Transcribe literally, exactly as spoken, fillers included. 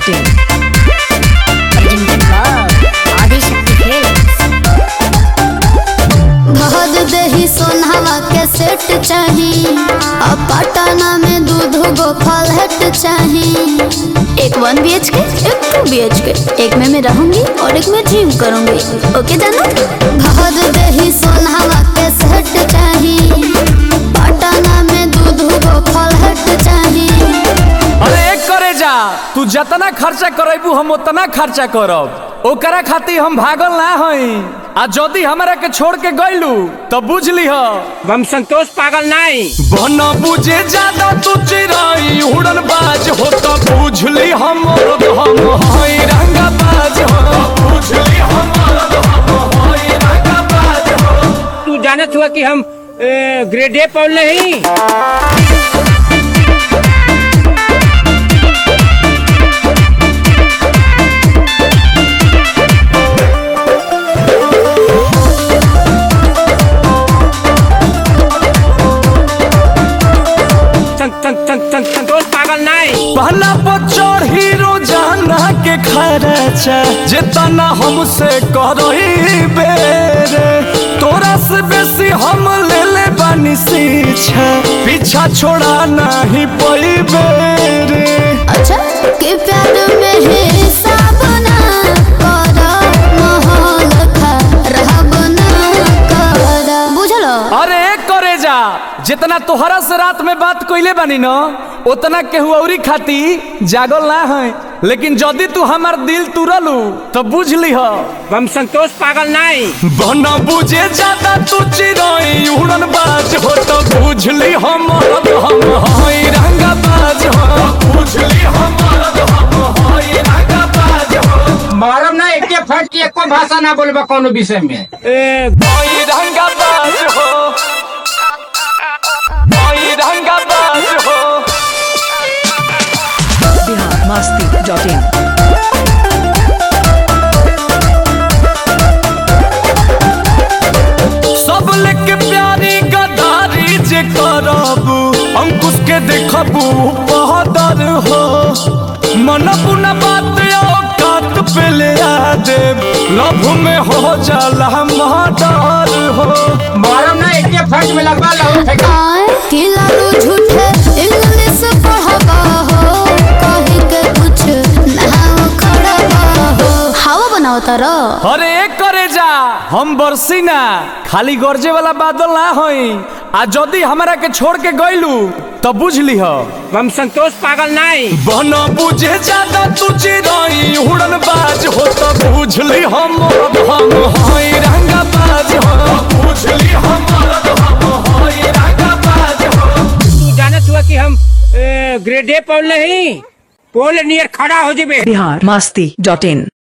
Dot in. सोनावा के set चाही और पटना में दूध गो फ्लैट चाही। एक वन बी एच के, एक टू बी एच के, एक में मैं रहूंगी और एक में जिम करूंगी। ओके जाना? भर दही सोनावा के सेट चाही, पटना में दूध गो फ्लैट चाही। अरे एक करे जा, तू जितना खर्चा करेबू हम उतना खर्चा करब। ओकरा खातिर हम भागल ना हई। आ जदी हमरा के छोड़ के गइलू तो बुझ ली हो हम संतोष पागल नहीं। बन बुझे ज्यादा तू चिराई उड़न बाज हो तो बुझ ली हम हम हई रंगा बाज हो। बुझ ली हम हम हई रंगा बाज हो। तू जानत हुआ कि हम ग्रेड ए पढ़ नहीं। संतोष पागल नहीं। पहला बच्चों हीरो जाना के खर्चा जितना हमसे करही बेरे तोरा से बेसी हम ले ले बानी सीछा पीछा छोड़ा नहीं पई बेरे। अच्छा के प्यार में हिसाब ना करा माहौल खराब ना करा। बुझलो? अरे करे जा जितना तोहरा से रात में बात कइले बानी न उतना केहू औरी खाती जागल ना है। लेकिन जदी तू हमार दिल तुरलू तो बुझ ली हो हम संतोष पागल नहीं। बन बुझे ज्यादा तू चिराई उड़न बाज हो तो बुझ ली हम हम हई रंगा बाज हो। बुझ ली हम हम हई रंगा बाज हो। मारम ना एक फट की एको भाषा ना बोलबा कोनो विषय में। ए हई रंगा बाज हो, हई रंगा बाज हो। Bihar Masti dot in. सब लेके प्यारी गदारी जे करबू अंकुश के देखबू बहादुर हो। मन पुना बात औकात पे ले आ दे लभ में हो जाला मर्डर हो। मारम ना एक फट में लगवा लो फेंका। आए कि लालू झूठे इंग्लिश पढ़बा हो कहीं के कुछ ना खड़बा हो। हवा बनाओ तारा। अरे एक करे जा हम बरसी ना खाली गरजे वाला बादल ना होई। आ जदी हमरा के छोड़ के गइलू तो बुझ ली हो हम संतोष पागल नहीं। बन बुझे ज्यादा तू चिराई उड़न बाज हो तो बुझ ली हम हम हई रंगा बाज हो। बुझ ली हम हम हई रंगा बाज हो। तू जानत हुआ कि हम ग्रेड ए पढ़ नहीं पोल नियर खड़ा हो जेबे। बिहार मस्ती डॉट इन।